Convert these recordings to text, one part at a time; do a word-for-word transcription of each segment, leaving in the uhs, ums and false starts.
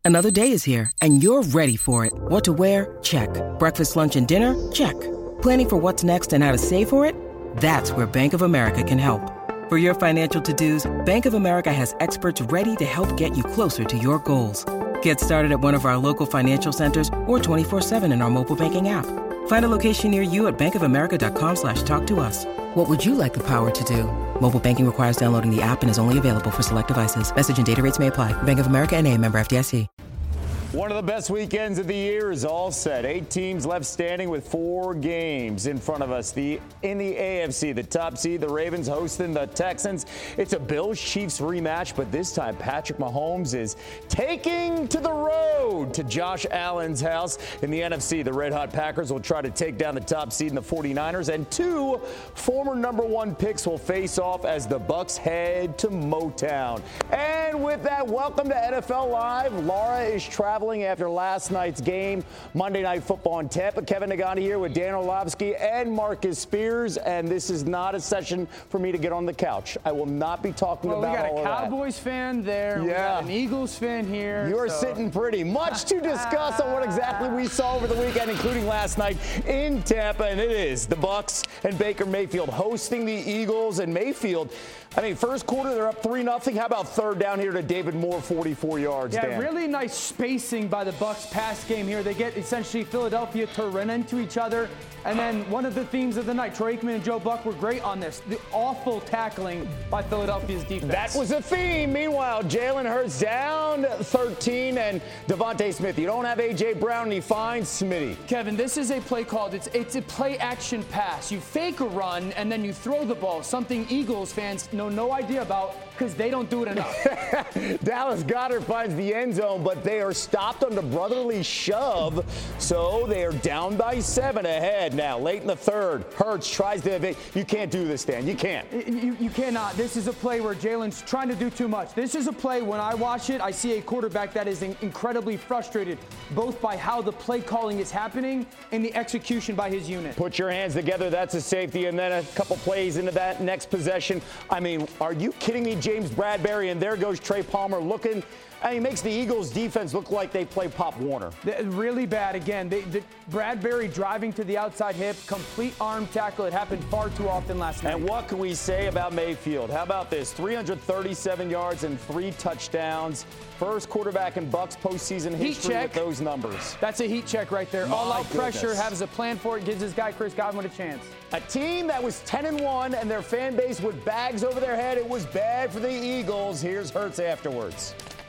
Another day is here, and you're ready for it. What to wear? Check. Breakfast, lunch, and dinner? Check. Planning for what's next and how to save for it? That's where Bank of America can help. For your financial to-dos, Bank of America has experts ready to help get you closer to your goals. Get started at one of our local financial centers or twenty-four seven in our mobile banking app. Find a location near you at bankofamerica.com slash talk to us. What would you like the power to do? Mobile banking requires downloading the app and is only available for select devices. Message and data rates may apply. Bank of America N A, member F D I C. One of the best weekends of the year is all set. Eight teams left standing with four games in front of us. The in the A F C, the top seed, the Ravens hosting the Texans. It's a Bills-Chiefs rematch, but this time Patrick Mahomes is taking to the road to Josh Allen's house. In the N F C, the red-hot Packers will try to take down the top seed in the forty-niners, and two former number one picks will face off as the Bucs head to Motown. And with that, welcome to N F L Live. Laura is traveling after last night's game, Monday Night Football in Tampa. Kevin Nagani here with Dan Orlovsky and Marcus Spears, and this is not a session for me to get on the couch. I will not be talking well, about all of that. We got a Cowboys fan there. Yeah. We got an Eagles fan here. You're so. sitting pretty. Much to discuss on what exactly we saw over the weekend, including last night in Tampa, and it is the Bucs and Baker Mayfield hosting the Eagles. And Mayfield, I mean, first quarter, they're up three nothing. How about third down here to David Moore, forty-four yards, Yeah, Dan? really nice spacing by the Bucs pass game here. They get essentially Philadelphia to run into each other. And then one of the themes of the night, Troy Aikman and Joe Buck were great on this. The awful tackling by Philadelphia's defense. That was a theme. Meanwhile, Jalen Hurts down thirteen, and Devontae Smith. You don't have A J. Brown, and he finds Smitty. Kevin, this is a play called, it's, it's a play-action pass. You fake a run, and then you throw the ball, something Eagles fans know no idea about because they don't do it enough. Dallas Goedert finds the end zone, but they are stopped on the brotherly shove, so they are down by seven ahead. Now, late in the third, Hurts tries to evade. You can't do this, Dan. You can't. You, you cannot. This is a play where Jalen's trying to do too much. This is a play, when I watch it, I see a quarterback that is incredibly frustrated, both by how the play calling is happening and the execution by his unit. Put your hands together. That's a safety. And then a couple plays into that next possession. I mean, are you kidding me? James Bradbury, and there goes Trey Palmer looking. And he makes the Eagles defense look like they play Pop Warner. Really bad. Again, they, the Bradbury driving to the outside hip, complete arm tackle. It happened far too often last night. And what can we say about Mayfield? How about this? three hundred thirty-seven yards and three touchdowns. First quarterback in Bucs postseason history with those numbers. That's a heat check right there. My All out goodness. pressure, has a plan for it, gives this guy Chris Godwin a chance. A team that was ten and one and their fan base with bags over their head. It was bad for the Eagles. Here's Hurts afterwards.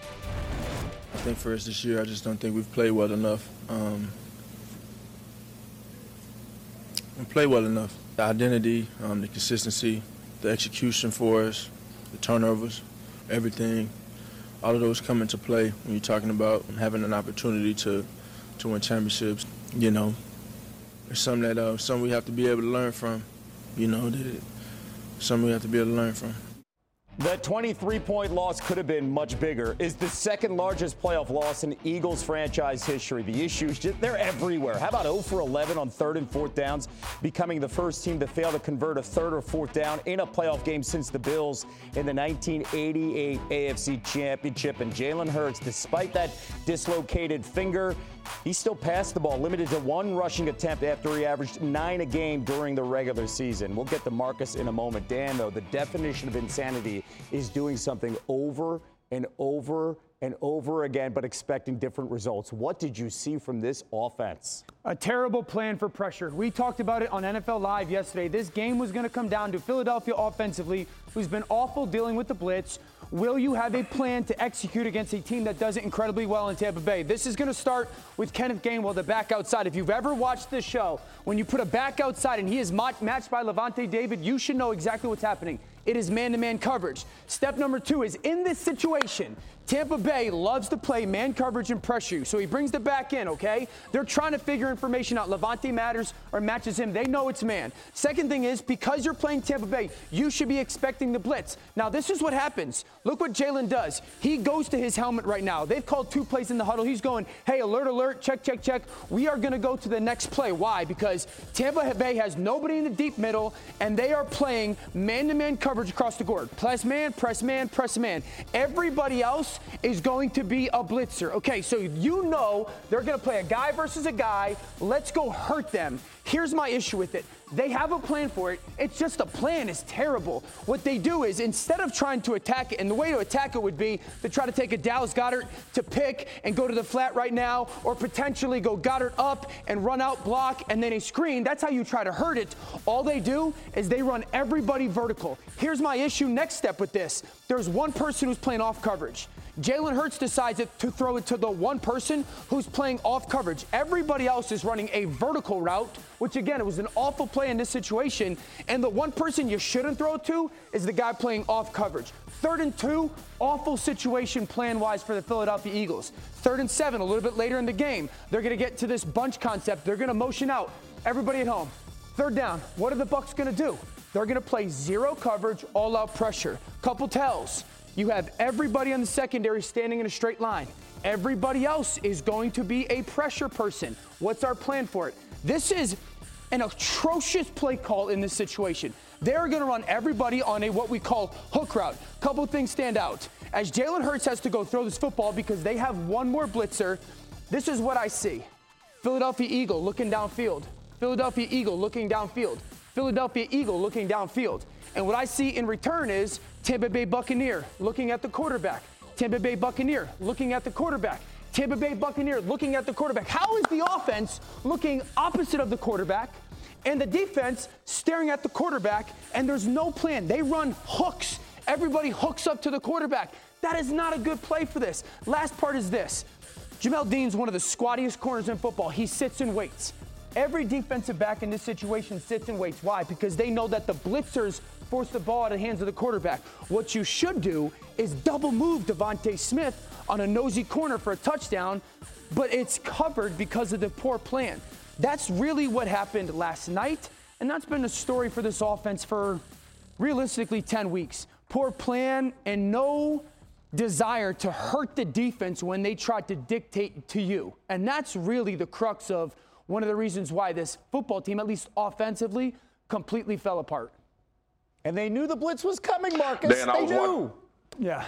I think for us this year, I just don't think we've played well enough. Um, we played well enough. The identity, um, the consistency, the execution for us, the turnovers, everything, all of those come into play when you're talking about having an opportunity to, to win championships. You know, it's something that uh, something we have to be able to learn from. You know, that it, something we have to be able to learn from. The twenty-three point loss could have been much bigger. Is the second largest playoff loss in Eagles franchise history. The issues, they're everywhere. How about zero for eleven on third and fourth downs, becoming the first team to fail to convert a third or fourth down in a playoff game since the Bills in the nineteen eighty-eight A F C Championship. And Jalen Hurts, despite that dislocated finger, he still passed the ball, limited to one rushing attempt after he averaged nine a game during the regular season. We'll get to Marcus in a moment. Dan, though, the definition of insanity is doing something over and over and over again, but expecting different results. What did you see from this offense? A terrible plan for pressure. We talked about it on N F L Live yesterday. This game was going to come down to Philadelphia offensively, who's been awful dealing with the blitz. Will you have a plan to execute against a team that does it incredibly well in Tampa Bay? This is going to start with Kenneth Gainwell, the back outside. If you've ever watched this show, when you put a back outside and he is matched by Levante David, you should know exactly what's happening. It is man-to-man coverage. Step number two is, in this situation, Tampa Bay loves to play man coverage and pressure you. So he brings the back in, okay? They're trying to figure information out. Levante matters or matches him. They know it's man. Second thing is, because you're playing Tampa Bay, you should be expecting the blitz. Now, this is what happens. Look what Jalen does. He goes to his helmet right now. They've called two plays in the huddle. He's going, hey, alert, alert, check, check, check. We are going to go to the next play. Why? Because Tampa Bay has nobody in the deep middle, and they are playing man-to-man coverage coverage across the board. Press man, press man, press man. Everybody else is going to be a blitzer. Okay, so you know they're going to play a guy versus a guy. Let's go hurt them. Here's my issue with it. They have a plan for it. It's just the plan is terrible. What they do is instead of trying to attack it, and the way to attack it would be to try to take a Dallas Goedert to pick and go to the flat right now, or potentially go Goedert up and run out block and then a screen. That's how you try to hurt it. All they do is they run everybody vertical. Here's my issue next step with this. There's one person who's playing off coverage. Jalen Hurts decides to throw it to the one person who's playing off coverage. Everybody else is running a vertical route, which again, it was an awful play in this situation. And the one person you shouldn't throw it to is the guy playing off coverage. Third and two, awful situation plan-wise for the Philadelphia Eagles. Third and seven, a little bit later in the game, they're going to get to this bunch concept. They're going to motion out. Everybody at home. Third down, what are the Bucs going to do? They're going to play zero coverage, all-out pressure. Couple tells. You have everybody on the secondary standing in a straight line. Everybody else is going to be a pressure person. What's our plan for it? This is an atrocious play call in this situation. They're going to run everybody on a what we call hook route. Couple things stand out. As Jalen Hurts has to go throw this football because they have one more blitzer, this is what I see. Philadelphia Eagle looking downfield. Philadelphia Eagle looking downfield. Philadelphia Eagle looking downfield. And what I see in return is Tampa Bay Buccaneer looking at the quarterback. Tampa Bay Buccaneer looking at the quarterback. Tampa Bay Buccaneer looking at the quarterback. How is the offense looking opposite of the quarterback and the defense staring at the quarterback, and there's no plan? They run hooks. Everybody hooks up to the quarterback. That is not a good play for this. Last part is this. Jamel Dean's one of the squattiest corners in football. He sits and waits. Every defensive back in this situation sits and waits. Why? Because they know that the blitzers force the ball out of the hands of the quarterback. What you should do is double move Devontae Smith on a nosy corner for a touchdown, but it's covered because of the poor plan. That's really what happened last night, and that's been the story for this offense for realistically ten weeks. Poor plan and no desire to hurt the defense when they tried to dictate to you. And that's really the crux of one of the reasons why this football team, at least offensively, completely fell apart. And they knew the blitz was coming, Marcus. Dan, they I was knew. wondering- Yeah.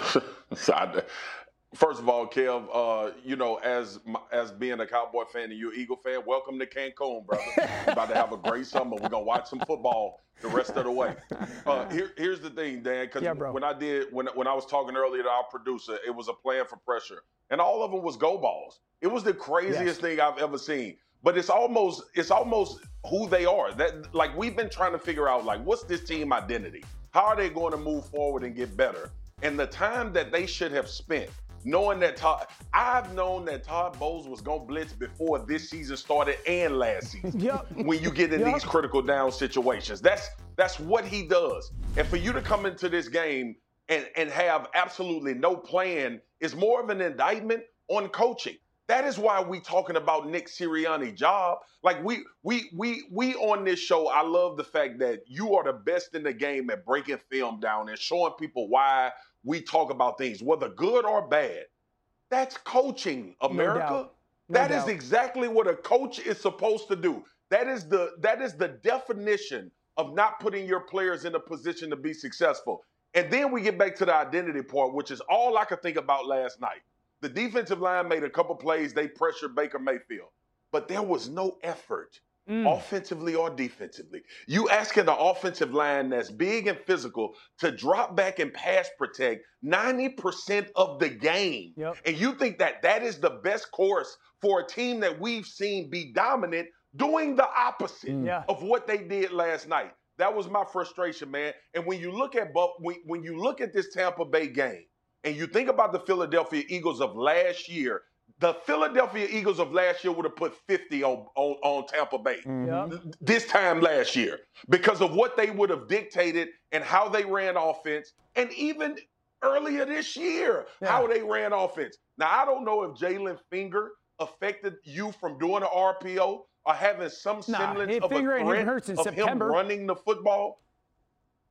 So I- First of all, Kev, uh, you know, as as being a Cowboy fan and you're an Eagle fan, welcome to Cancun, brother. We're about to have a great summer. We're going to watch some football the rest of the way. Uh, here, here's the thing, Dan, because yeah, when I did, when, when I was talking earlier to our producer, it was a plan for pressure. And all of them was go balls. It was the craziest yes. thing I've ever seen. But it's almost it's almost who they are. That like we've been trying to figure out, like, what's this team identity? How are they going to move forward and get better? And the time that they should have spent knowing that Todd, I've known that Todd Bowles was going to blitz before this season started and last season. Yep. When you get in yep. these critical down situations, that's that's what he does. And for you to come into this game and, and have absolutely no plan is more of an indictment on coaching. That is why we talking about Nick Sirianni's job. Like we we we we on this show, I love the fact that you are the best in the game at breaking film down and showing people why we talk about things, whether good or bad. That's coaching, America. No doubt. No that doubt. is exactly what a coach is supposed to do. That is the that is the definition of not putting your players in a position to be successful. And then we get back to the identity part, which is all I could think about last night. The defensive line made a couple plays. They pressured Baker Mayfield. But there was no effort, mm. offensively or defensively. You asking the offensive line that's big and physical to drop back and pass protect ninety percent of the game. Yep. And you think that that is the best course for a team that we've seen be dominant doing the opposite mm. yeah. of what they did last night. That was my frustration, man. And when you look at when, when you look at this Tampa Bay game, and you think about the Philadelphia Eagles of last year, the Philadelphia Eagles of last year would have put fifty on, on, on Tampa Bay mm-hmm. this time last year because of what they would have dictated and how they ran offense. And even earlier this year, yeah. how they ran offense. Now, I don't know if Jalen Finger affected you from doing an R P O or having some nah, semblance of a Finger threat hurts in of September. him running the football.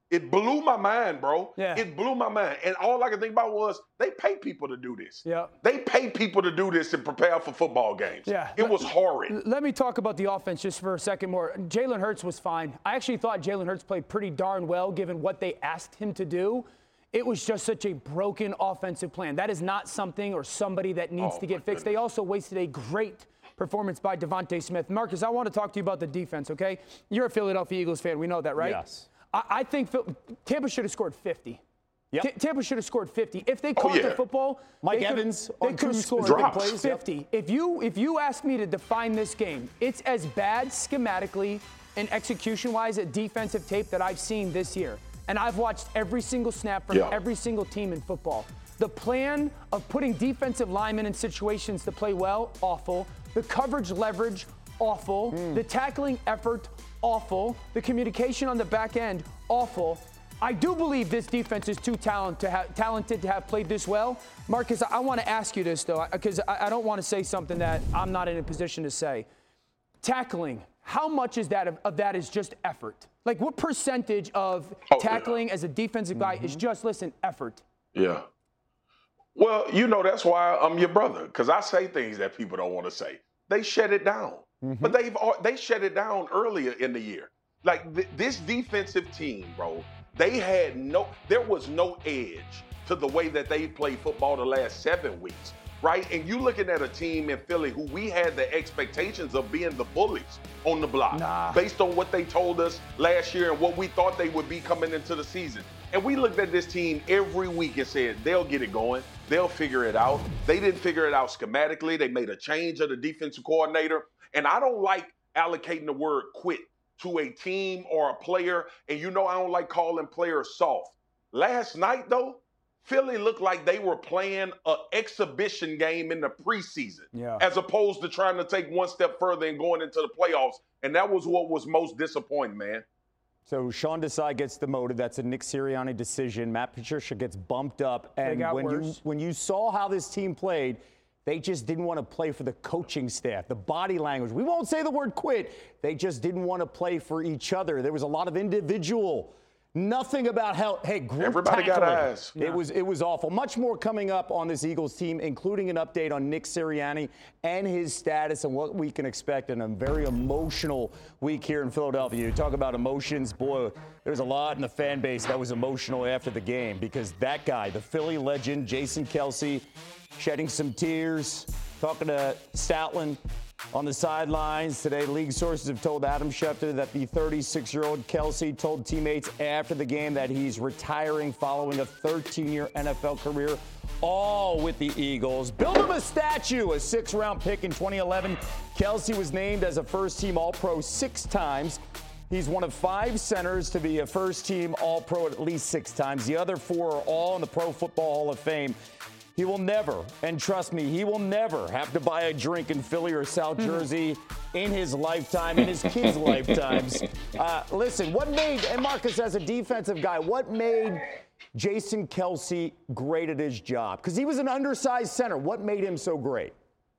It blew my mind, bro. Yeah. It blew my mind. And all I could think about was they pay people to do this. Yeah. They pay people to do this and prepare for football games. Yeah. It was horrid. Let me talk about the offense just for a second more. Jalen Hurts was fine. I actually thought Jalen Hurts played pretty darn well given what they asked him to do. It was just such a broken offensive plan. That is not something or somebody that needs Oh, to get fixed. goodness. They also wasted a great performance by Devontae Smith. Marcus, I want to talk to you about the defense, okay? You're a Philadelphia Eagles fan. We know that, right? Yes. I, I think Phil, Tampa should have scored fifty. Yep. T- Tampa should have scored fifty. If they caught Oh, yeah. the football, Mike they could- Evans they on could have two scored specific plays. Yep. fifty. If you if you ask me to define this game, it's as bad schematically and execution-wise at defensive tape that I've seen this year. And I've watched every single snap from Yeah. every single team in football. The plan of putting defensive linemen in situations to play well, awful. The coverage leverage, awful. Mm. The tackling effort, awful. The communication on the back end, awful. I do believe this defense is too talent to ha- talented to have played this well. Marcus, I, I want to ask you this, though, because I, I don't want to say something that I'm not in a position to say. Tackling, how much is that of, of that is just effort? Like, what percentage of Oh, tackling as a defensive guy Mm-hmm. is just, listen, effort? Yeah. Well, you know, that's why I'm your brother, because I say things that people don't want to say. They shut it down. Mm-hmm. But they've al- they shut it down earlier in the year. Like th- this defensive team, bro, they had no, there was no edge to the way that they played football the last seven weeks, right? And you looking at a team in Philly who we had the expectations of being the bullies on the block Nah. based on what they told us last year and what we thought they would be coming into the season. And we looked at this team every week and said, they'll get it going. They'll figure it out. They didn't figure it out schematically. They made a change of the defensive coordinator. And I don't like allocating the word quit to a team or a player. And you know I don't like calling players soft. Last night, though, Philly looked like they were playing an exhibition game in the preseason, Yeah. as opposed to trying to take one step further and going into the playoffs. And that was what was most disappointing, man. So Sean Desai gets demoted. That's a Nick Sirianni decision. Matt Patricia gets bumped up. And got when you worse. when you saw how this team played, they just didn't want to play for the coaching staff, the body language. We won't say the word quit. They just didn't want to play for each other. There was a lot of individual. Nothing about how, hey, group Everybody got tackling. eyes. It was it was awful. Much more coming up on this Eagles team, including an update on Nick Sirianni and his status and what we can expect in a very emotional week here in Philadelphia. You talk about emotions, boy, there's a lot in the fan base that was emotional after the game because that guy, the Philly legend, Jason Kelce, shedding some tears, talking to Stoutland on the sidelines today. League sources have told Adam Schefter that the thirty-six-year-old Kelce told teammates after the game that he's retiring following a thirteen-year N F L career, all with the Eagles. Build him a statue, a six-round pick in twenty eleven. Kelce was named as a first-team All-Pro six times. He's one of five centers to be a first-team All-Pro at least six times. The other four are all in the Pro Football Hall of Fame. He will never, and trust me, he will never have to buy a drink in Philly or South Jersey in his lifetime, in his kids' lifetimes. Uh, listen, what made, and Marcus as a defensive guy, what made Jason Kelce great at his job? Because he was an undersized center. What made him so great?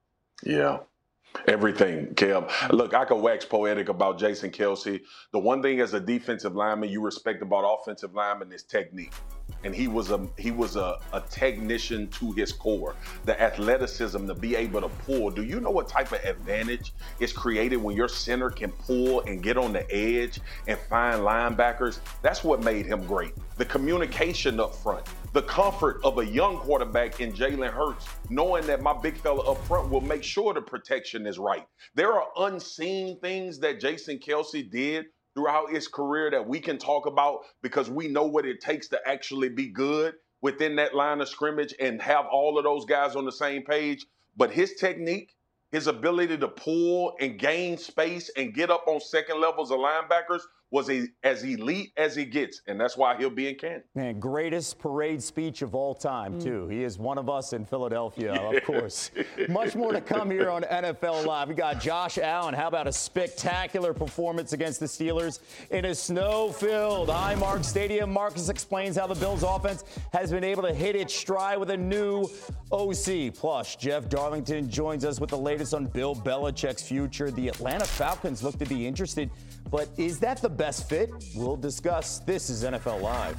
Yeah. Everything, Kev. Look, I could wax poetic about Jason Kelce. The one thing as a defensive lineman you respect about offensive linemen is technique. And he was a he was a, a technician to his core. The athleticism to be able to pull. Do you know what type of advantage is created when your center can pull and get on the edge and find linebackers? That's what made him great. The communication up front. The comfort of a young quarterback in Jalen Hurts, knowing that my big fella up front will make sure the protection is right. There are unseen things that Jason Kelce did throughout his career that we can talk about because we know what it takes to actually be good within that line of scrimmage and have all of those guys on the same page. But his technique, his ability to pull and gain space and get up on second levels of linebackers was a, as elite as he gets, and that's why he'll be in Canton. Man, greatest parade speech of all time, too. He is one of us in Philadelphia, Yeah. of course. Much more to come here on N F L Live. We got Josh Allen. How about a spectacular performance against the Steelers in a snow-filled Highmark Stadium? Marcus explains how the Bills' offense has been able to hit its stride with a new O C. Plus, Jeff Darlington joins us with the latest on Bill Belichick's future. The Atlanta Falcons look to be interested, but is that the best fit? We'll discuss. This is N F L Live.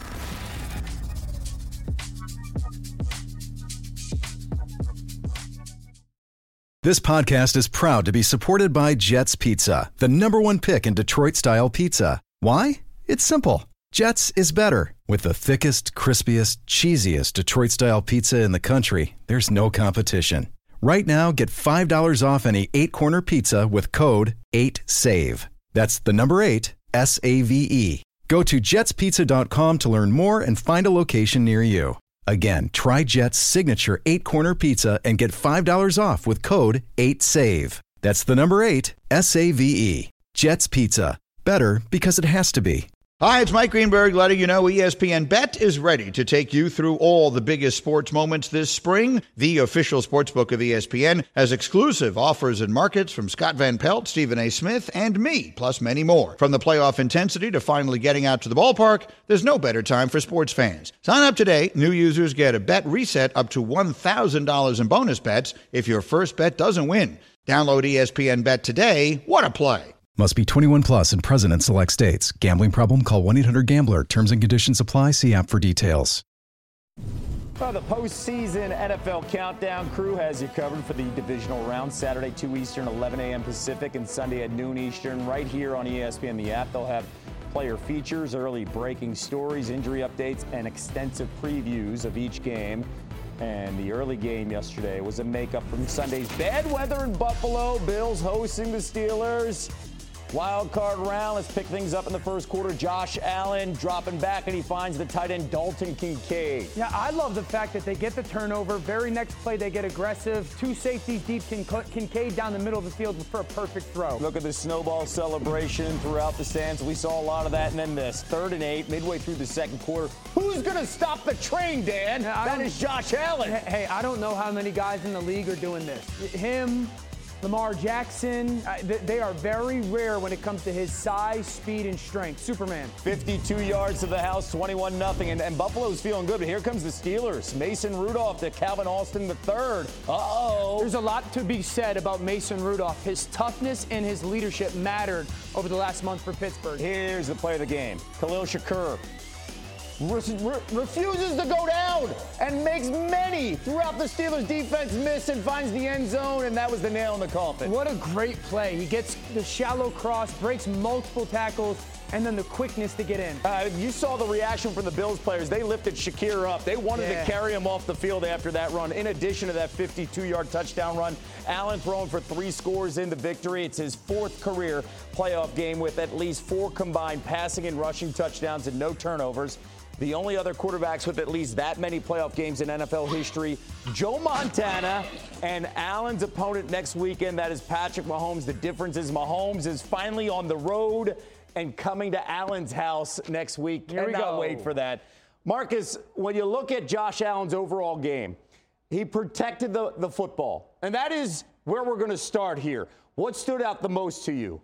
This podcast is proud to be supported by Jets Pizza, the number one pick in Detroit-style pizza. Why? It's simple. Jets is better. With the thickest, crispiest, cheesiest Detroit-style pizza in the country, there's no competition. Right now, get five dollars off any eight-corner pizza with code eight save. That's the number eight, S A V E. Go to jets pizza dot com to learn more and find a location near you. Again, try Jet's signature eight-corner pizza and get five dollars off with code eight save. That's the number eight, S A V E. Jet's Pizza. Better because it has to be. Hi, it's Mike Greenberg letting you know E S P N Bet is ready to take you through all the biggest sports moments this spring. The official sportsbook of E S P N has exclusive offers and markets from Scott Van Pelt, Stephen A. Smith, and me, plus many more. From the playoff intensity to finally getting out to the ballpark, there's no better time for sports fans. Sign up today. New users get a bet reset up to one thousand dollars in bonus bets if your first bet doesn't win. Download E S P N Bet today. What a play. Must be twenty-one plus and present in select states. Gambling problem? Call one eight hundred gambler. Terms and conditions apply. See app for details. Well, the postseason N F L Countdown crew has you covered for the divisional round. Saturday, two Eastern, eleven a.m. Pacific, and Sunday at noon Eastern, right here on E S P N, the app. They'll have player features, early breaking stories, injury updates, and extensive previews of each game. And the early game yesterday was a makeup from Sunday's bad weather in Buffalo. Bills hosting the Steelers. Wild card round. Let's pick things up in the first quarter. Josh Allen dropping back, and he finds the tight end Dalton Kincaid. Yeah, I love the fact that they get the turnover. Very next play, they get aggressive. Two safeties deep. Kincaid down the middle of the field for a perfect throw. Look at the snowball celebration throughout the stands. We saw a lot of that. And then this third and eight, midway through the second quarter. Who's going to stop the train, Dan? Yeah, that is Josh Allen. Hey, I don't know how many guys in the league are doing this. Him, Lamar Jackson, uh, th- they are very rare when it comes to his size, speed, and strength. Superman. fifty-two yards to the house, twenty-one nothing, and, and Buffalo's feeling good, but here comes the Steelers. Mason Rudolph to Calvin Austin the third. Uh-oh. There's a lot to be said about Mason Rudolph. His toughness and his leadership mattered over the last month for Pittsburgh. Here's the play of the game. Khalil Shakur Re- refuses to go down and makes many throughout the Steelers defense miss and finds the end zone, and that was the nail in the coffin. What a great play. He gets the shallow cross, breaks multiple tackles, and then the quickness to get in. Uh, you saw the reaction from the Bills players. They lifted Shakir up. They wanted yeah. to carry him off the field after that run. In addition to that fifty-two-yard touchdown run, Allen throwing for three scores in the victory. It's his fourth career playoff game with at least four combined passing and rushing touchdowns and no turnovers. The only other quarterbacks with at least that many playoff games in N F L history, Joe Montana and Allen's opponent next weekend, that is Patrick Mahomes. The difference is Mahomes is finally on the road and coming to Allen's house next week. Here we Cannot go. wait for that. Marcus, when you look at Josh Allen's overall game, he protected the, the football. And that is where we're going to start here. What stood out the most to you?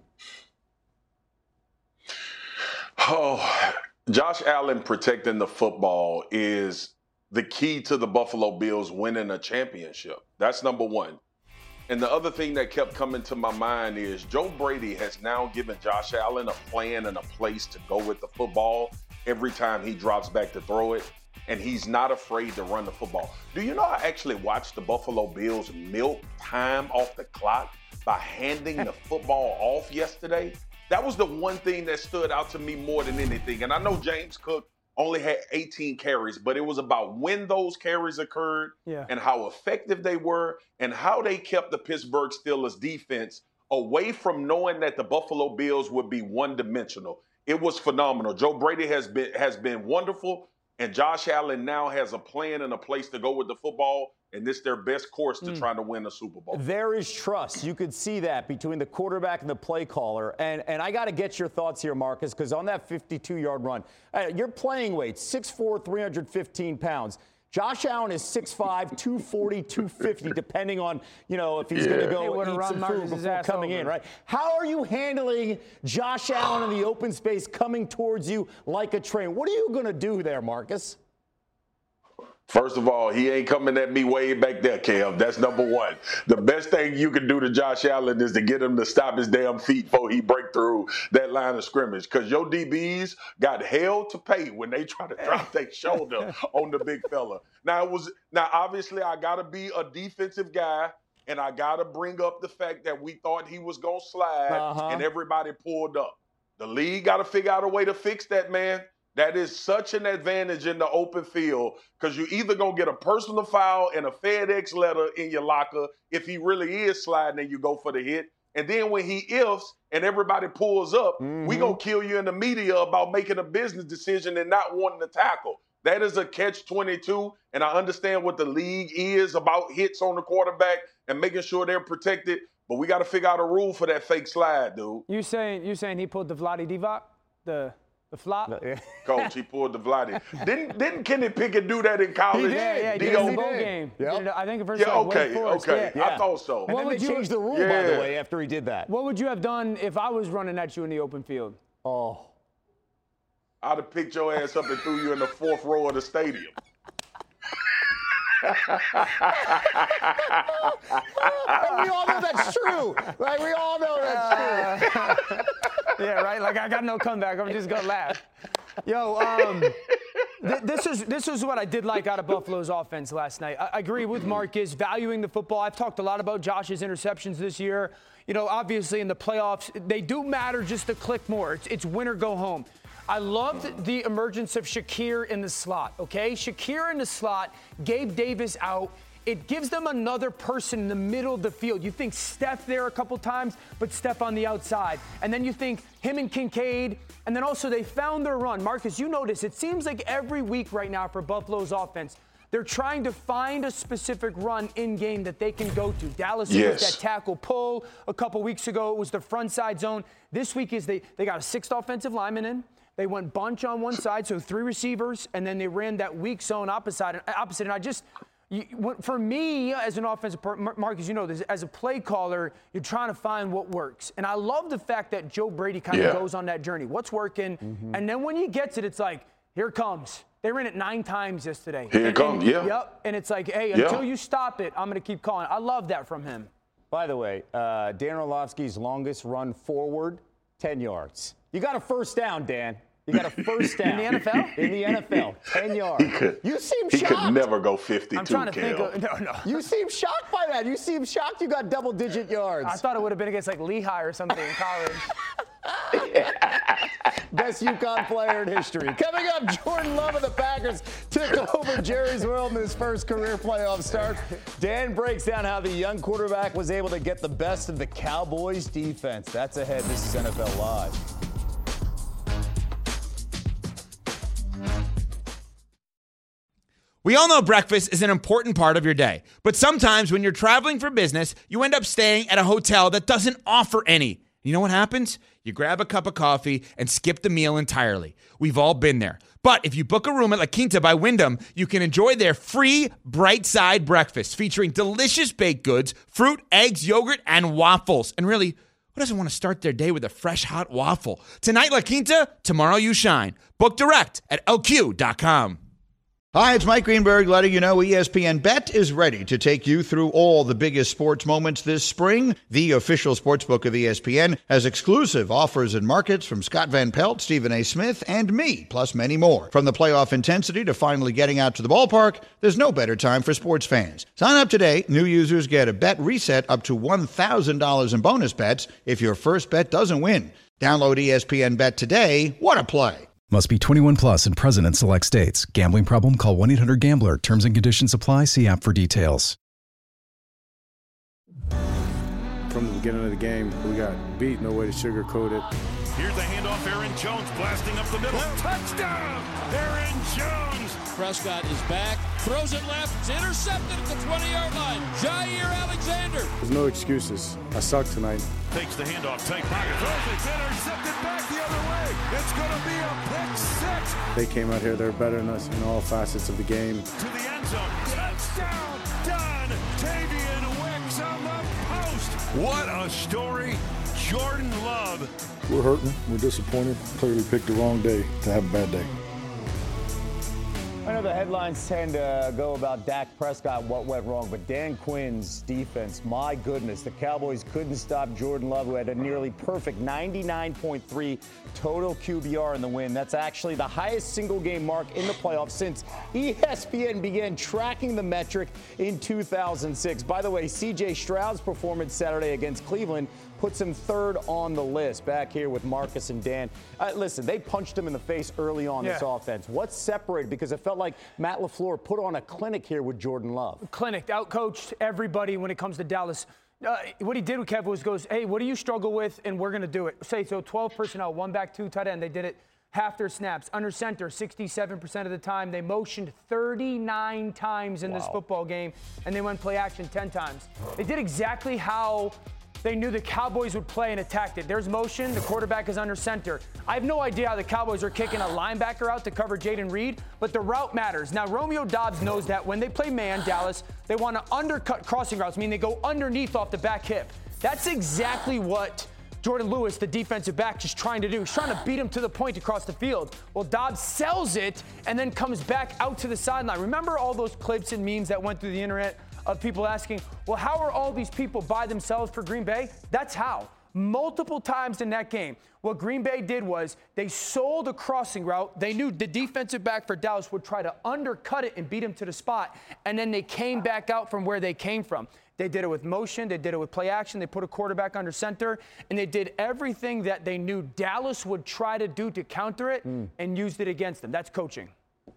Oh, Josh Allen protecting the football is the key to the Buffalo Bills winning a championship. That's number one. And the other thing that kept coming to my mind is Joe Brady has now given Josh Allen a plan and a place to go with the football every time he drops back to throw it. And he's not afraid to run the football. Do you know I actually watched the Buffalo Bills milk time off the clock by handing the football off yesterday? That was the one thing that stood out to me more than anything. And I know James Cook only had eighteen carries, but it was about when those carries occurred yeah. and how effective they were and how they kept the Pittsburgh Steelers defense away from knowing that the Buffalo Bills would be one-dimensional. It was phenomenal. Joe Brady has been has been wonderful, and Josh Allen now has a plan and a place to go with the football, and this is their best course to mm. try to win a Super Bowl. There is trust. You could see that between the quarterback and the play caller. And and I got to get your thoughts here, Marcus, because on that fifty-two-yard run, uh, your playing weight, six foot four, three hundred fifteen pounds. Josh Allen is six foot five, two forty, two fifty, depending on, you know, if he's yeah. going to go eat some food before coming over. in, right? How are you handling Josh Allen in the open space coming towards you like a train? What are you going to do there, Marcus? First of all, he ain't coming at me way back there, Kev. That's number one. The best thing you can do to Josh Allen is to get him to stop his damn feet before he break through that line of scrimmage. Because your D Bs got hell to pay when they try to drop their shoulder on the big fella. Now, it was now obviously I got to be a defensive guy, and I got to bring up the fact that we thought he was going to slide, uh-huh. and everybody pulled up. The league got to figure out a way to fix that, man. That is such an advantage in the open field because you're either going to get a personal foul and a FedEx letter in your locker if he really is sliding and you go for the hit. And then when he ifs and everybody pulls up, mm-hmm. we going to kill you in the media about making a business decision and not wanting to tackle. That is a catch twenty-two, and I understand what the league is about hits on the quarterback and making sure they're protected, but we got to figure out a rule for that fake slide, dude. You saying you saying he pulled the Vlade Divac? The The flop? No, yeah. Coach, he pulled the Vlade. Didn't didn't Kenny Pickett do that in college? He did, yeah, he did in the bowl game. Yep. I think first yeah, okay, okay. Yeah. I thought so. And what then would they you changed the rule, yeah. by the way, after he did that. What would you have done if I was running at you in the open field? Oh. I'd have picked your ass up and threw you in the fourth row of the stadium. We all know that's true. Right? We all know that's true. Yeah, right? Like, I got no comeback. I'm just going to laugh. Yo, um, th- this is this is what I did like out of Buffalo's offense last night. I, I agree with Marcus, valuing the football. I've talked a lot about Josh's interceptions this year. You know, obviously in the playoffs, they do matter just a click more. It's, it's win or go home. I loved the emergence of Shakir in the slot, okay? Shakir in the slot, Gabe Davis out. It gives them another person in the middle of the field. You think Steph there a couple times, but Steph on the outside. And then you think him and Kincaid, and then also they found their run. Marcus, you notice, it seems like every week right now for Buffalo's offense, they're trying to find a specific run in-game that they can go to. Dallas yes. was that tackle pull. A couple weeks ago, it was the front side zone. This week is they, they got a sixth offensive lineman in. They went bunch on one side, so three receivers, and then they ran that weak zone opposite. opposite. And I just, you, for me, as an offensive partner, Marcus, you know this, as a play caller, you're trying to find what works. And I love the fact that Joe Brady kind of yeah. goes on that journey. What's working? Mm-hmm. And then when he gets it, it's like, here it comes. They ran it nine times yesterday. Here it and, comes, and, yeah. Yep, and it's like, hey, yeah. until you stop it, I'm going to keep calling. I love that from him. By the way, uh, Dan Orlovsky's longest run forward, ten yards. You got a first down, Dan. You got a first down. In the N F L? In the N F L. ten yards. He could, you seem he shocked. He could never go fifty-two, I'm trying to Kel. think of, no, no. You seem shocked by that. You seem shocked you got double-digit yards. I thought it would have been against, like, Lehigh or something in college. Best UConn player in history. Coming up, Jordan Love of the Packers took over Jerry's World in his first career playoff start. Dan breaks down how the young quarterback was able to get the best of the Cowboys defense. That's ahead. This is N F L Live. We all know breakfast is an important part of your day, but sometimes when you're traveling for business, you end up staying at a hotel that doesn't offer any. You know what happens? You grab a cup of coffee and skip the meal entirely. We've all been there. But if you book a room at La Quinta by Wyndham, you can enjoy their free Bright Side breakfast featuring delicious baked goods, fruit, eggs, yogurt, and waffles. And really, who doesn't want to start their day with a fresh hot waffle? Tonight, La Quinta, tomorrow you shine. Book direct at L Q dot com. Hi, it's Mike Greenberg letting you know E S P N Bet is ready to take you through all the biggest sports moments this spring. The official sportsbook of E S P N has exclusive offers and markets from Scott Van Pelt, Stephen A. Smith, and me, plus many more. From the playoff intensity to finally getting out to the ballpark, there's no better time for sports fans. Sign up today. New users get a bet reset up to one thousand dollars in bonus bets if your first bet doesn't win. Download E S P N Bet today. What a play. Must be twenty-one plus and present in select states. Gambling problem? Call one eight hundred gambler. Terms and conditions apply. See app for details. From the beginning of the game, we got beat. No way to sugarcoat it. Here's the handoff. Aaron Jones blasting up the middle. Touchdown! Aaron Jones! Prescott is back. Throws it left. It's intercepted at the twenty-yard line. Jair Alexander. There's no excuses. I suck tonight. Takes the handoff. Tight pocket. Throws it. It's intercepted back the other way. It's going to be a pick six. They came out here. They're better than us in all facets of the game. To the end zone. Touchdown. Done. Tavian Wicks on the post. What a story. Jordan Love. We're hurting. We're disappointed. Clearly picked the wrong day to have a bad day. I know the headlines tend to go about Dak Prescott, what went wrong, but Dan Quinn's defense, my goodness, the Cowboys couldn't stop Jordan Love, who had a nearly perfect ninety-nine point three total Q B R in the win. That's actually the highest single-game mark in the playoffs since E S P N began tracking the metric in two thousand six. By the way, C J Stroud's performance Saturday against Cleveland puts him third on the list. Back here with Marcus and Dan. Uh, listen, they punched him in the face early on yeah. this offense. What's separated? Because it felt like Matt LaFleur put on a clinic here with Jordan Love. Clinic, outcoached everybody when it comes to Dallas. Uh, what he did with Kev was goes, hey, what do you struggle with? And we're going to do it. Say, so twelve personnel, one back, two tight end. They did it half their snaps. Under center, sixty-seven percent of the time. They motioned thirty-nine times in wow. this football game, and they went play action ten times. They did exactly how they knew the Cowboys would play and attacked it. There's motion. The quarterback is under center. I have no idea how the Cowboys are kicking a linebacker out to cover Jaden Reed, but the route matters. Now, Romeo Doubs knows that when they play man, Dallas, they want to undercut crossing routes, meaning they go underneath off the back hip. That's exactly what Jordan Lewis, the defensive back, is trying to do. He's trying to beat him to the point across the field. Well, Doubs sells it and then comes back out to the sideline. Remember all those clips and memes that went through the internet of people asking, well, how are all these people by themselves for Green Bay? That's how. Multiple times in that game, what Green Bay did was they sold a crossing route. They knew the defensive back for Dallas would try to undercut it and beat him to the spot, and then they came back out from where they came from. They did it with motion. They did it with play action. They put a quarterback under center, and they did everything that they knew Dallas would try to do to counter it mm. and used it against them. That's coaching.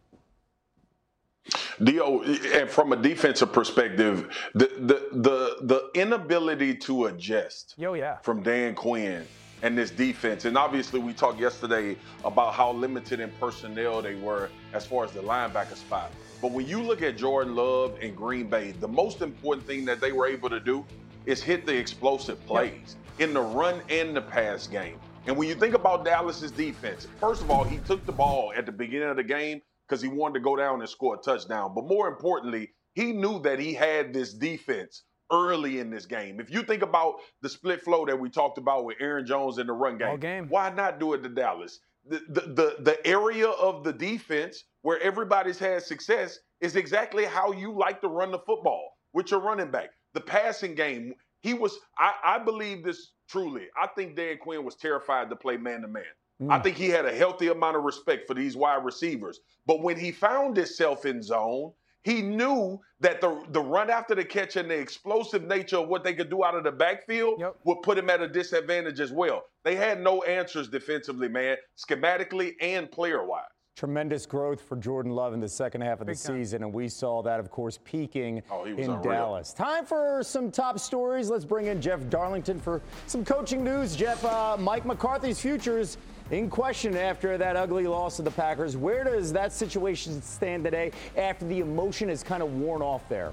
Dio, and from a defensive perspective, the the the, the inability to adjust Yo, yeah. from Dan Quinn and this defense, and obviously we talked yesterday about how limited in personnel they were as far as the linebacker spot. But when you look at Jordan Love and Green Bay, the most important thing that they were able to do is hit the explosive plays yep. in the run and the pass game. And when you think about Dallas's defense, first of all, he took the ball at the beginning of the game because he wanted to go down and score a touchdown. But more importantly, he knew that he had this defense early in this game. If you think about the split flow that we talked about with Aaron Jones in the run game, game. why not do it to Dallas? The, the, the, the area of the defense where everybody's had success is exactly how you like to run the football with your running back. The passing game, he was, I, I believe this truly. I think Dan Quinn was terrified to play man-to-man. Mm. I think he had a healthy amount of respect for these wide receivers. But when he found himself in zone, he knew that the, the run after the catch and the explosive nature of what they could do out of the backfield yep. would put him at a disadvantage as well. They had no answers defensively, man, schematically and player-wise. Tremendous growth for Jordan Love in the second half of the season, and we saw that, of course, peaking oh, in unreal. Dallas. Time for some top stories. Let's bring in Jeff Darlington for some coaching news. Jeff, uh, Mike McCarthy's future is in question after that ugly loss to the Packers. Where does that situation stand today after the emotion has kind of worn off there?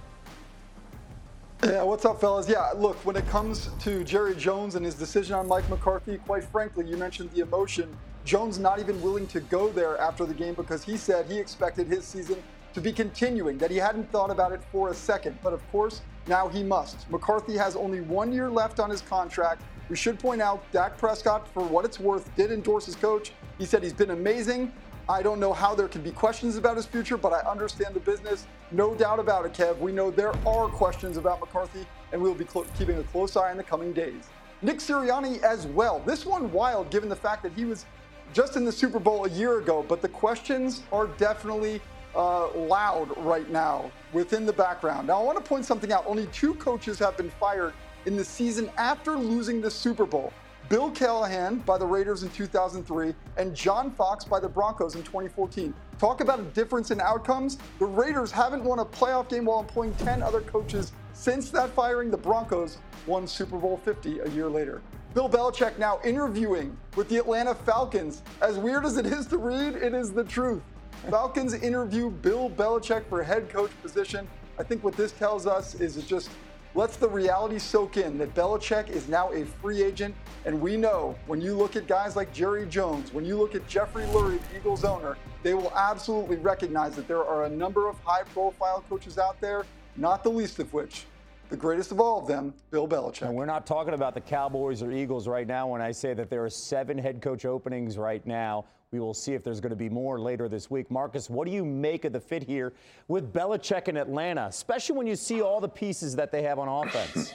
Yeah, what's up, fellas? Yeah, look, when it comes to Jerry Jones and his decision on Mike McCarthy, quite frankly, you mentioned the emotion. Jones not even willing to go there after the game because he said he expected his season to be continuing, that he hadn't thought about it for a second. But of course, now he must. McCarthy has only one year left on his contract. We should point out Dak Prescott, for what it's worth, did endorse his coach. He said he's been amazing. I don't know how there can be questions about his future, but I understand the business. No doubt about it, Kev. We know there are questions about McCarthy, and we'll be clo- keeping a close eye in the coming days. Nick Sirianni as well. This one wild, given the fact that he was just in the Super Bowl a year ago, but the questions are definitely uh, loud right now within the background. Now, I want to point something out. Only two coaches have been fired in the season after losing the Super Bowl. Bill Callahan by the Raiders in two thousand three and John Fox by the Broncos in twenty fourteen. Talk about a difference in outcomes. The Raiders haven't won a playoff game while employing ten other coaches since that firing. The Broncos won Super Bowl fifty a year later. Bill Belichick now interviewing with the Atlanta Falcons. As weird as it is to read, it is the truth. Falcons interview Bill Belichick for head coach position. I think what this tells us is it just lets the reality soak in that Belichick is now a free agent. And we know when you look at guys like Jerry Jones, when you look at Jeffrey Lurie, the Eagles owner, they will absolutely recognize that there are a number of high-profile coaches out there, not the least of which, the greatest of all of them, Bill Belichick. And we're not talking about the Cowboys or Eagles right now when I say that there are seven head coach openings right now We will see if there's going to be more later this week. Marcus, what do you make of the fit here with Belichick in Atlanta, especially when you see all the pieces that they have on offense?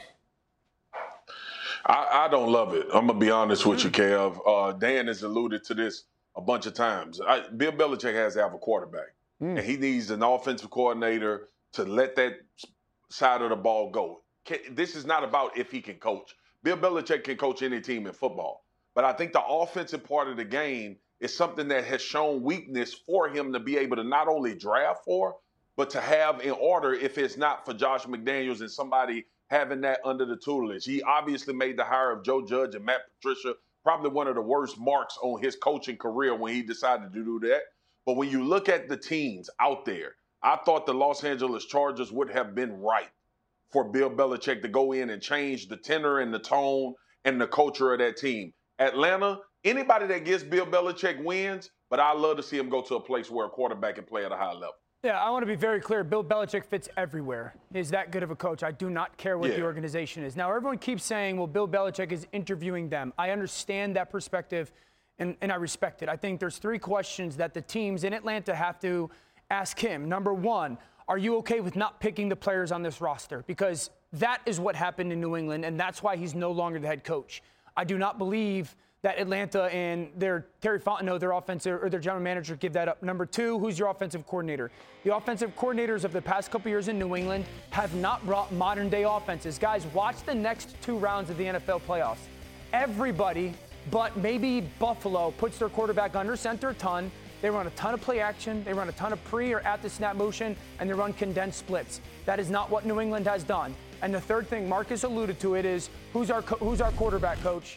I, I don't love it. I'm going to be honest with you, Kev. Uh, Dan has alluded to this a bunch of times. I, Bill Belichick has to have a quarterback, mm. and he needs an offensive coordinator to let that side of the ball go. This is not about if he can coach. Bill Belichick can coach any team in football. But I think the offensive part of the game is something that has shown weakness for him to be able to not only draft for, but to have in order if it's not for Josh McDaniels and somebody having that under the tutelage. He obviously made the hire of Joe Judge and Matt Patricia, probably one of the worst marks on his coaching career when he decided to do that. But when you look at the teams out there, I thought the Los Angeles Chargers would have been right for Bill Belichick to go in and change the tenor and the tone and the culture of that team. Atlanta, anybody that gets Bill Belichick wins, but I love to see him go to a place where a quarterback can play at a high level. Yeah, I want to be very clear. Bill Belichick fits everywhere. He's that good of a coach. I do not care what yeah. the organization is. Now, everyone keeps saying, well, Bill Belichick is interviewing them. I understand that perspective, and, and I respect it. I think there's three questions that the teams in Atlanta have to ask him. Number one, are you okay with not picking the players on this roster? Because that is what happened in New England, and that's why he's no longer the head coach. I do not believe that Atlanta and their Terry Fontenot, their offensive or their general manager, give that up. Number two, who's your offensive coordinator? The offensive coordinators of the past couple years in New England have not brought modern-day offenses. Guys, watch the next two rounds of the N F L playoffs. Everybody but maybe Buffalo puts their quarterback under center a ton. They run a ton of play action. They run a ton of pre or at the snap motion, and they run condensed splits. That is not what New England has done. And the third thing, Marcus alluded to it, is who's our co- who's our quarterback coach?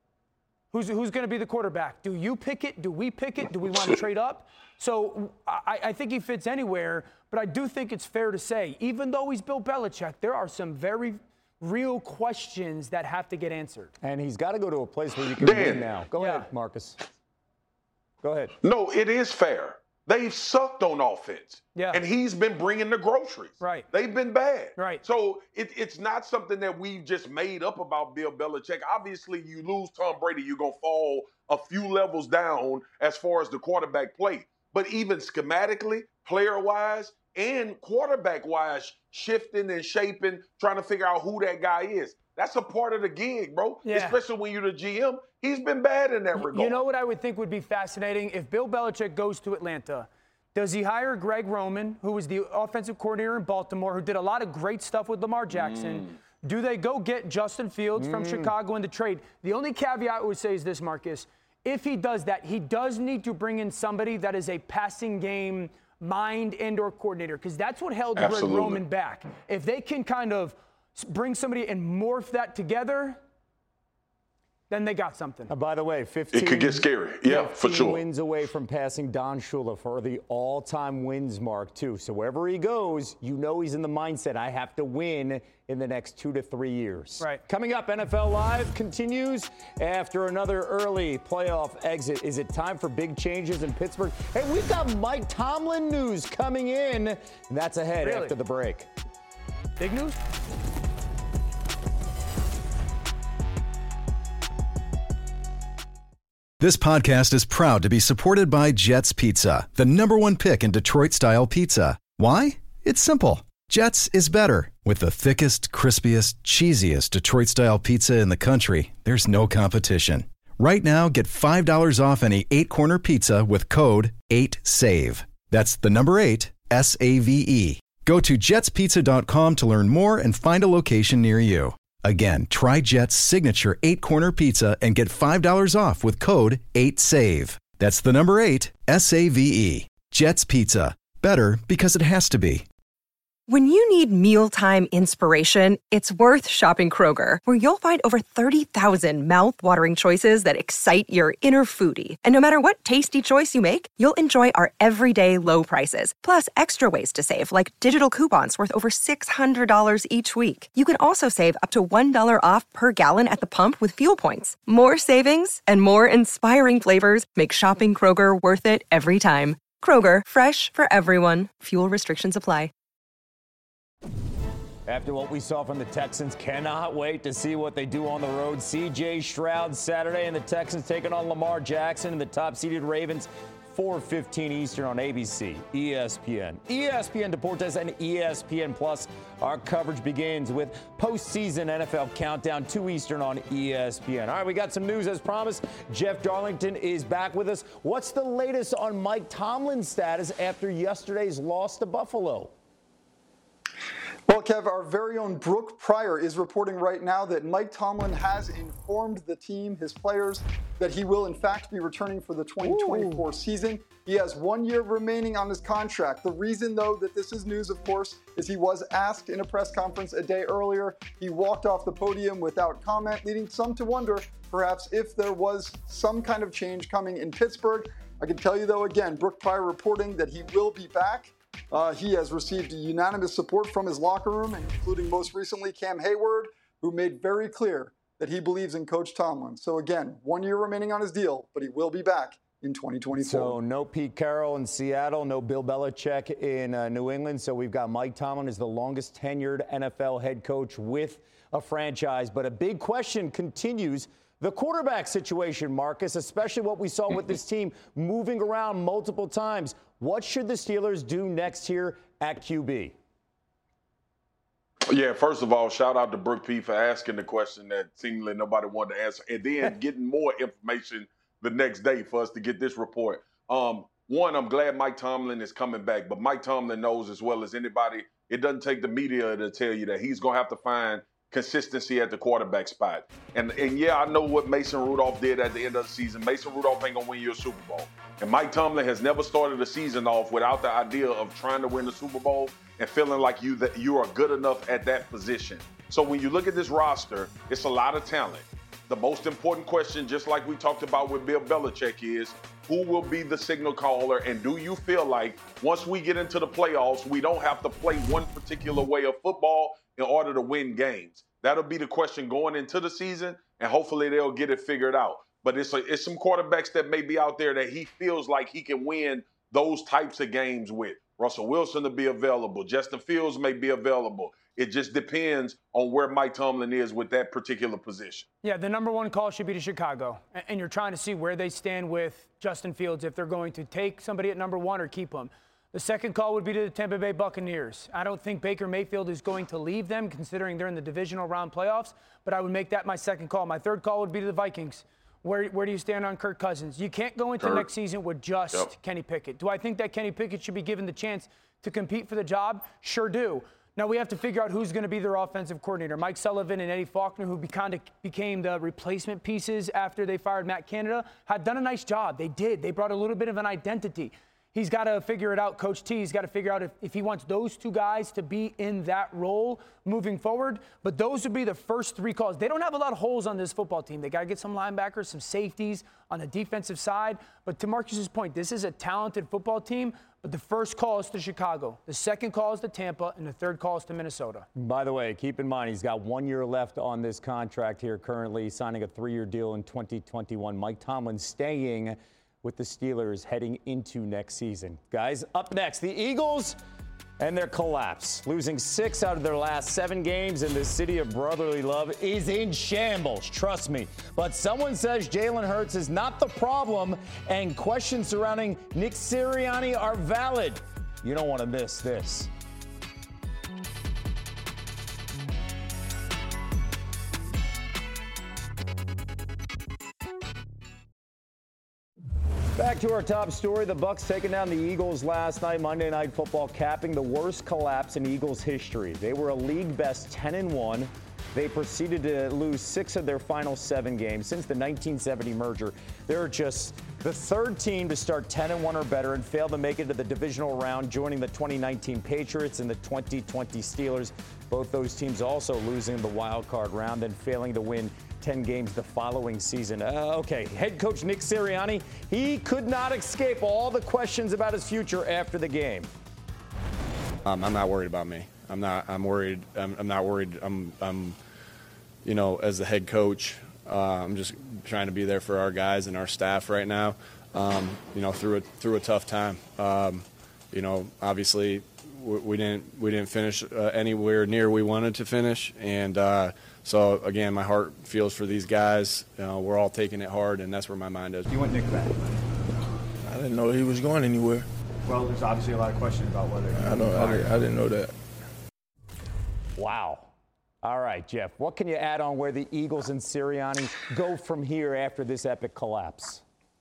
Who's, who's going to be the quarterback? Do you pick it? Do we pick it? Do we want to trade up? So I, I think he fits anywhere, but I do think it's fair to say, even though he's Bill Belichick, there are some very real questions that have to get answered. And he's got to go to a place where you can Dan. win now. Go yeah. ahead, Marcus. Go ahead. No, it is fair. They've sucked on offense. Yeah. And he's been bringing the groceries. Right. They've been bad. Right. So it, it's not something that we've just made up about Bill Belichick. Obviously, you lose Tom Brady, you're going to fall a few levels down as far as the quarterback play. But even schematically, player-wise, and quarterback-wise, shifting and shaping, trying to figure out who that guy is. That's a part of the gig, bro. Yeah. Especially when you're the G M. He's been bad in that regard. You know what I would think would be fascinating? If Bill Belichick goes to Atlanta, does he hire Greg Roman, who was the offensive coordinator in Baltimore, who did a lot of great stuff with Lamar Jackson? Mm. Do they go get Justin Fields mm. from Chicago in the trade? The only caveat I would say is this, Marcus. If he does that, he does need to bring in somebody that is a passing game mind and or coordinator, because that's what held Absolutely. Greg Roman back. If they can kind of bring somebody and morph that together, then they got something. Uh, by the way, fifteen. It could get scary. Yeah, for sure. wins away from passing Don Shula for the all-time wins mark, too. So wherever he goes, you know he's in the mindset, I have to win in the next two to three years. Right. Coming up, N F L Live continues after another early playoff exit. Is it time for big changes in Pittsburgh? Hey, we've got Mike Tomlin news coming in. And that's ahead really? after the break. Big news? This podcast is proud to be supported by Jets Pizza, the number one pick in Detroit-style pizza. Why? It's simple. Jets is better. With the thickest, crispiest, cheesiest Detroit-style pizza in the country, there's no competition. Right now, get five dollars off any eight-corner pizza with code eight save. That's the number eight, S A V E. Go to jets pizza dot com to learn more and find a location near you. Again, try Jet's signature eight-corner pizza and get five dollars off with code eight save. That's the number eight, S A V E. Jet's Pizza. Better because it has to be. When you need mealtime inspiration, it's worth shopping Kroger, where you'll find over thirty thousand mouth-watering choices that excite your inner foodie. And no matter what tasty choice you make, you'll enjoy our everyday low prices, plus extra ways to save, like digital coupons worth over six hundred dollars each week. You can also save up to one dollar off per gallon at the pump with fuel points. More savings and more inspiring flavors make shopping Kroger worth it every time. Kroger, fresh for everyone. Fuel restrictions apply. After what we saw from the Texans, cannot wait to see what they do on the road. C J Stroud Saturday, and the Texans taking on Lamar Jackson and the top-seeded Ravens. four fifteen Eastern on A B C, E S P N, E S P N Deportes, and E S P N Plus. Our coverage begins with postseason N F L Countdown, two Eastern on E S P N. All right, we got some news as promised. Jeff Darlington is back with us. What's the latest on Mike Tomlin's status after yesterday's loss to Buffalo? Well, Kev, our very own Brooke Pryor is reporting right now that Mike Tomlin has informed the team, his players, that he will in fact be returning for the twenty twenty-four Ooh. season. He has one year remaining on his contract. The reason, though, that this is news, of course, is he was asked in a press conference a day earlier. He walked off the podium without comment, leading some to wonder perhaps if there was some kind of change coming in Pittsburgh. I can tell you, though, again, Brooke Pryor reporting that he will be back. Uh, he has received unanimous support from his locker room, including most recently Cam Hayward, who made very clear that he believes in Coach Tomlin. So again, one year remaining on his deal, but he will be back in twenty twenty-four. So no Pete Carroll in Seattle, no Bill Belichick in uh, New England. So we've got Mike Tomlin as the longest tenured N F L head coach with a franchise. But a big question continues. The quarterback situation, Marcus, especially what we saw with this team moving around multiple times. What should the Steelers do next here at Q B? Yeah, first of all, shout out to Brooke P for asking the question that seemingly nobody wanted to answer, and then getting more information the next day for us to get this report. Um, one, I'm glad Mike Tomlin is coming back, but Mike Tomlin knows as well as anybody, it doesn't take the media to tell you that he's going to have to find consistency at the quarterback spot. And and yeah, I know what Mason Rudolph did at the end of the season. Mason Rudolph ain't going to win you a Super Bowl. And Mike Tomlin has never started a season off without the idea of trying to win the Super Bowl and feeling like you that you are good enough at that position. So when you look at this roster, it's a lot of talent. The most important question, just like we talked about with Bill Belichick, is who will be the signal caller, and do you feel like once we get into the playoffs, we don't have to play one particular way of football in order to win games? That'll be the question going into the season, and hopefully they'll get it figured out. But it's, a, it's some quarterbacks that may be out there that he feels like he can win those types of games with. Russell Wilson to be available. Justin Fields may be available. It just depends on where Mike Tomlin is with that particular position. Yeah, the number one call should be to Chicago. And you're trying to see where they stand with Justin Fields, if they're going to take somebody at number one or keep him. The second call would be to the Tampa Bay Buccaneers. I don't think Baker Mayfield is going to leave them, considering they're in the divisional round playoffs, but I would make that my second call. My third call would be to the Vikings. Where, where do you stand on Kirk Cousins? You can't go into Kirk. next season with just yep. Kenny Pickett. Do I think that Kenny Pickett should be given the chance to compete for the job? Sure do. Now we have to figure out who's going to be their offensive coordinator. Mike Sullivan and Eddie Faulkner, who be, kind of became the replacement pieces after they fired Matt Canada, had done a nice job. They did. They brought a little bit of an identity. He's got to figure it out. Coach T, he's got to figure out if, if he wants those two guys to be in that role moving forward. But those would be the first three calls. They don't have a lot of holes on this football team. They got to get some linebackers, some safeties on the defensive side. But to Marcus's point, this is a talented football team. But the first call is to Chicago. The second call is to Tampa. And the third call is to Minnesota. By the way, keep in mind, he's got one year left on this contract here currently, signing a three-year deal in twenty twenty-one. Mike Tomlin staying with the Steelers heading into next season. Guys, up next, the Eagles and their collapse. Losing six out of their last seven games in the city of brotherly love is in shambles, trust me. But someone says Jalen Hurts is not the problem, and questions surrounding Nick Sirianni are valid. You don't want to miss this. Back to our top story. The Bucs taking down the Eagles last night, Monday Night Football, capping the worst collapse in Eagles history. They were a league best ten and one. They proceeded to lose six of their final seven games since the nineteen seventy merger. They're just the third team to start ten and one or better and fail to make it to the divisional round, joining the twenty nineteen Patriots and the twenty twenty Steelers. Both those teams also losing the wild card round and failing to win ten games the following season. Uh, okay, head coach Nick Sirianni, he could not escape all the questions about his future after the game. Um, I'm not worried about me. I'm not. I'm worried. I'm, I'm not worried. I'm. I'm. You know, as the head coach, uh, I'm just trying to be there for our guys and our staff right now. Um, you know, through a through a tough time. Um, you know, obviously, we, we didn't we didn't finish uh, anywhere near we wanted to finish, and uh, so again, my heart feels for these guys. You know, we're all taking it hard, and that's where my mind is. You want Nick back? I didn't know he was going anywhere. Well, there's obviously a lot of questions about whether. I don't. I didn't, I didn't know that. Wow. All right, Jeff. What can you add on where the Eagles and Sirianni go from here after this epic collapse?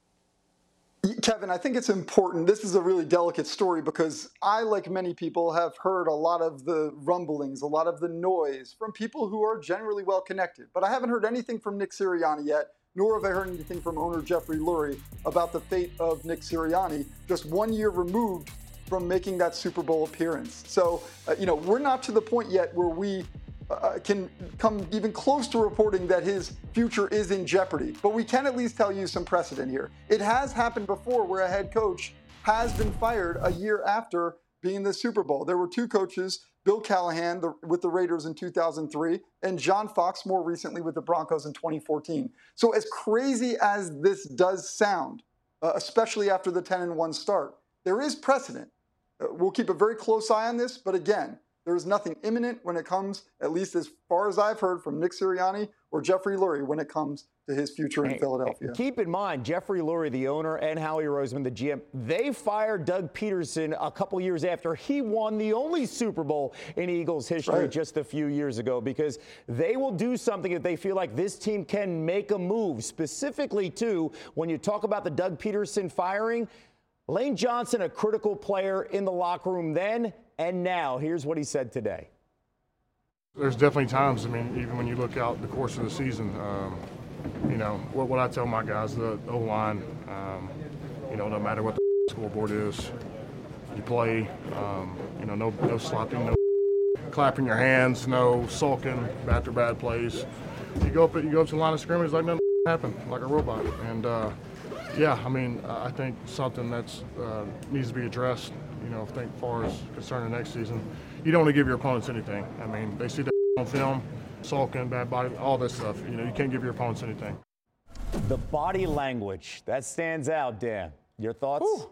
Kevin, I think it's important. This is a really delicate story because I, like many people, have heard a lot of the rumblings, a lot of the noise from people who are generally well connected. But I haven't heard anything from Nick Sirianni yet, nor have I heard anything from owner Jeffrey Lurie about the fate of Nick Sirianni, just one year removed from making that Super Bowl appearance. So, uh, you know, we're not to the point yet where we Uh, can come even close to reporting that his future is in jeopardy. But we can at least tell you some precedent here. It has happened before where a head coach has been fired a year after being in the Super Bowl. There were two coaches, Bill Callahan the, with the Raiders in two thousand three and John Fox more recently with the Broncos in twenty fourteen. So as crazy as this does sound, uh, especially after the ten and one start, there is precedent. Uh, we'll keep a very close eye on this, but again, there is nothing imminent when it comes, at least as far as I've heard from Nick Sirianni or Jeffrey Lurie, when it comes to his future in hey, Philadelphia. Keep in mind, Jeffrey Lurie, the owner, and Howie Roseman, the G M, they fired Doug Peterson a couple years after he won the only Super Bowl in Eagles history right. just a few years ago, because they will do something if they feel like this team can make a move. Specifically, too, when you talk about the Doug Peterson firing, Lane Johnson, a critical player in the locker room then and now. Here's what he said today. There's definitely times, I mean, even when you look out the course of the season, um, you know, what, what I tell my guys, the O-line, um, you know, no matter what the scoreboard is, you play, um, you know, no, no slopping, no clapping your hands, no sulking after bad plays. You go up, you go up to the line of scrimmage like nothing happened, like a robot. And, uh, yeah, I mean, I think something that's uh, needs to be addressed, you know, I think as far as concerning next season. You don't want to give your opponents anything. I mean, they see that on film, sulking, bad body, all this stuff. You know, you can't give your opponents anything. The body language, that stands out, Dan. Your thoughts? Ooh.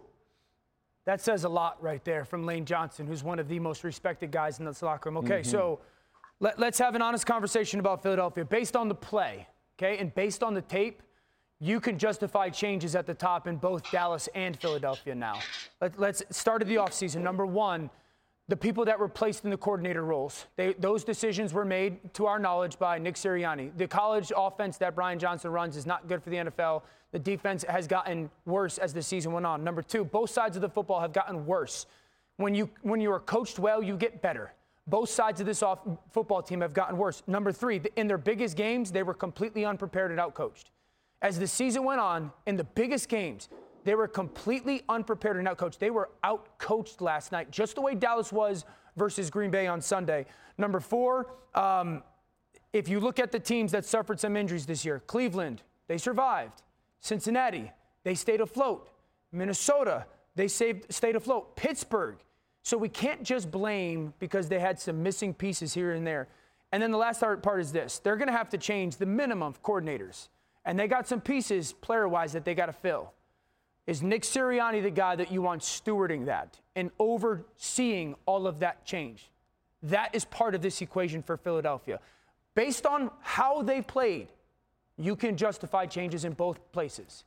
That says a lot right there from Lane Johnson, who's one of the most respected guys in this locker room. Okay, mm-hmm. so let, let's have an honest conversation about Philadelphia. Based on the play, okay, and based on the tape, you can justify changes at the top in both Dallas and Philadelphia now. Let, let's start at the offseason. Number one, the people that were placed in the coordinator roles. They, those decisions were made, to our knowledge, by Nick Sirianni. The college offense that Brian Johnson runs is not good for the N F L. The defense has gotten worse as the season went on. Number two, both sides of the football have gotten worse. When you, when you are coached well, you get better. Both sides of this off football team have gotten worse. Number three, in their biggest games, they were completely unprepared and outcoached. As the season went on, in the biggest games, they were completely unprepared and outcoached. They were outcoached last night, just the way Dallas was versus Green Bay on Sunday. Number four, um, if you look at the teams that suffered some injuries this year, Cleveland, they survived. Cincinnati, they stayed afloat. Minnesota, they saved, stayed afloat. Pittsburgh. So we can't just blame because they had some missing pieces here and there. And then the last part is this. They're going to have to change the minimum of coordinators. And they got some pieces, player-wise, that they got to fill. Is Nick Sirianni the guy that you want stewarding that and overseeing all of that change? That is part of this equation for Philadelphia. Based on how they played, you can justify changes in both places.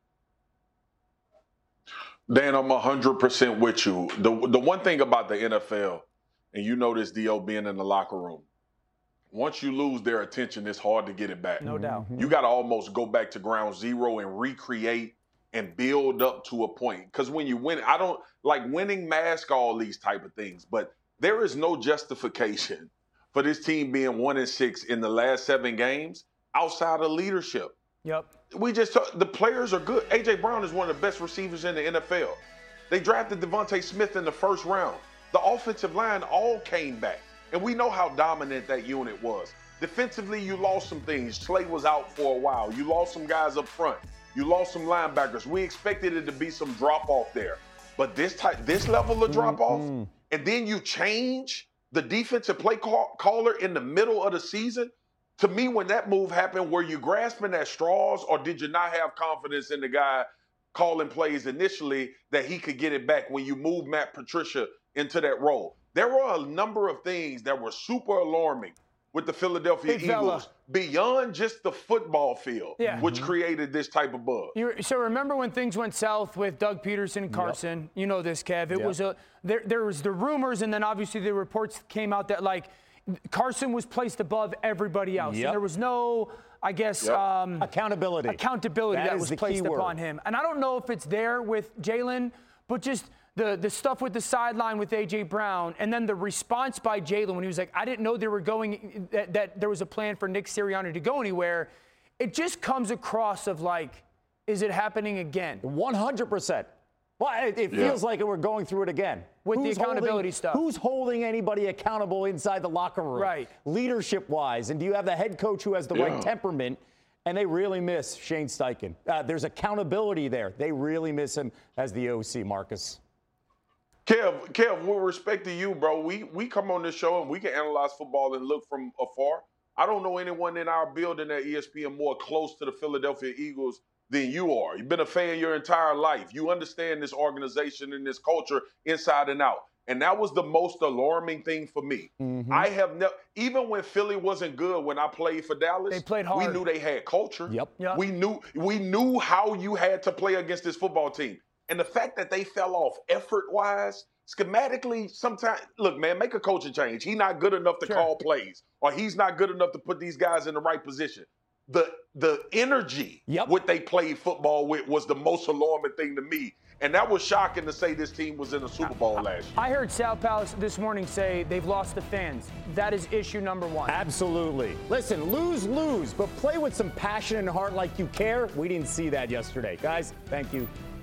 Dan, I'm one hundred percent with you. The, the one thing about the N F L, and you know this, D O, being in the locker room, once you lose their attention, it's hard to get it back. No doubt. You got to almost go back to ground zero and recreate and build up to a point. Because when you win, I don't like winning mask all these type of things, but there is no justification for this team being one and six in the last seven games outside of leadership. Yep. We just talk, the players are good. A J Brown is one of the best receivers in the N F L. They drafted Devontae Smith in the first round. The offensive line all came back. And we know how dominant that unit was. Defensively, you lost some things. Slay was out for a while. You lost some guys up front. You lost some linebackers. We expected it to be some drop-off there. But this type, this level of drop-off, mm-hmm. and then you change the defensive play call, caller in the middle of the season, to me, when that move happened, were you grasping at straws, or did you not have confidence in the guy calling plays initially that he could get it back when you move Matt Patricia into that role. There were a number of things that were super alarming with the Philadelphia Big Eagles fella. beyond just the football field, Yeah. which created this type of buzz. You, so remember when things went south with Doug Peterson and Carson? Yep. You know this, Kev. It Yep. was a there. There was the rumors, and then obviously the reports came out that like Carson was placed above everybody else, Yep. and there was no, I guess, Yep. um, accountability. Accountability That that, is was the placed key word. upon him, and I don't know if it's there with Jalen, but just. The, the stuff with the sideline with A J. Brown, and then the response by Jalen when he was like, I didn't know they were going, that, that there was a plan for Nick Sirianni to go anywhere. It just comes across of like, is it happening again? one hundred percent. Well, it, it Yeah. feels like we're going through it again. With Who's the accountability holding, stuff. Who's holding anybody accountable inside the locker room? Right. Leadership-wise. And do you have the head coach who has the Yeah. right temperament? And they really miss Shane Steichen. Uh, there's accountability there. They really miss him as the O C, Marcus. Kev, Kev, with respect to you, bro, we, we come on this show and we can analyze football and look from afar. I don't know anyone in our building at E S P N more close to the Philadelphia Eagles than you are. You've been a fan your entire life. You understand this organization and this culture inside and out. And that was the most alarming thing for me. Mm-hmm. I have never, even when Philly wasn't good when I played for Dallas, They played hard. we knew they had culture. Yep. Yep. We knew we knew how you had to play against this football team. And the fact that they fell off effort-wise, schematically, sometimes, look, man, make a coaching change. He's not good enough to Sure. call plays, or he's not good enough to put these guys in the right position. The the energy Yep. what they played football with was the most alarming thing to me. And that was shocking to say this team was in the Super Bowl last year. I heard Sal Palace this morning say they've lost the fans. That is issue number one. Absolutely. Listen, lose, lose, but play with some passion and heart like you care. We didn't see that yesterday. Guys, thank you.